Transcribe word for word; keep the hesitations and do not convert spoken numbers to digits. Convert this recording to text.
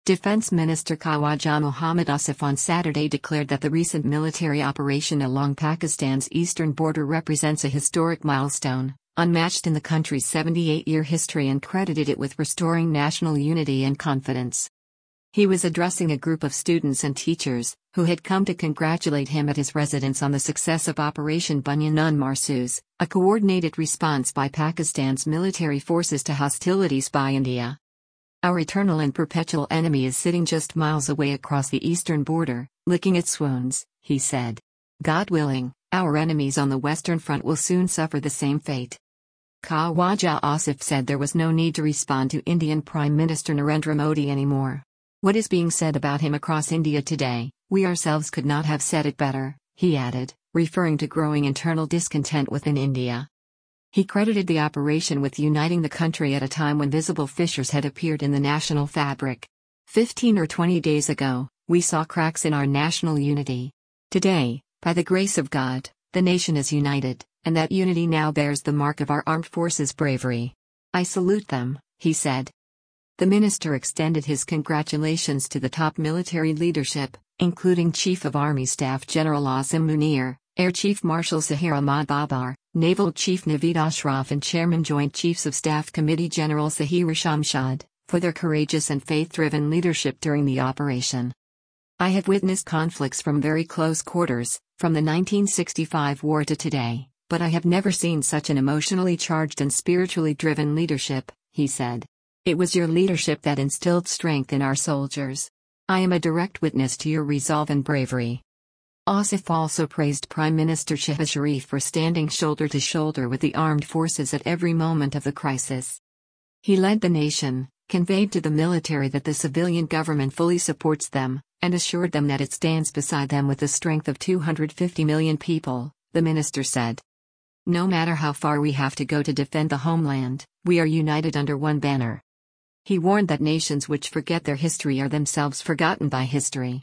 Defense Minister Khawaja Mohammad Asif on Saturday declared that the recent military operation along Pakistan's eastern border represents a historic milestone, unmatched in the country's seventy-eight-year history, and credited it with restoring national unity and confidence. He was addressing a group of students and teachers, who had come to congratulate him at his residence on the success of Operation Bunyan Mahsoos, a coordinated response by Pakistan's military forces to hostilities by India. "Our eternal and perpetual enemy is sitting just miles away across the eastern border, licking its wounds," he said. "God willing, our enemies on the Western Front will soon suffer the same fate." Khawaja Asif said there was no need to respond to Indian Prime Minister Narendra Modi anymore. "What is being said about him across India today, we ourselves could not have said it better," he added, referring to growing internal discontent within India. He credited the operation with uniting the country at a time when visible fissures had appeared in the national fabric. Fifteen or twenty days ago, we saw cracks in our national unity. Today, by the grace of God, the nation is united, and that unity now bears the mark of our armed forces' bravery. I salute them," he said. The minister extended his congratulations to the top military leadership, including Chief of Army Staff General Asim Munir, Air Chief Marshal Zahir Ahmad Babar, Naval Chief Naveed Ashraf, and Chairman Joint Chiefs of Staff Committee General Zahir Shamshad, for their courageous and faith-driven leadership during the operation. "I have witnessed conflicts from very close quarters, from the nineteen sixty-five war to today, but I have never seen such an emotionally charged and spiritually driven leadership," he said. "It was your leadership that instilled strength in our soldiers. I am a direct witness to your resolve and bravery." Asif also praised Prime Minister Shehbaz Sharif for standing shoulder to shoulder with the armed forces at every moment of the crisis. He led the nation, conveyed to the military that the civilian government fully supports them, and assured them that it stands beside them with the strength of two hundred fifty million people, the minister said. "No matter how far we have to go to defend the homeland, we are united under one banner." He warned that nations which forget their history are themselves forgotten by history.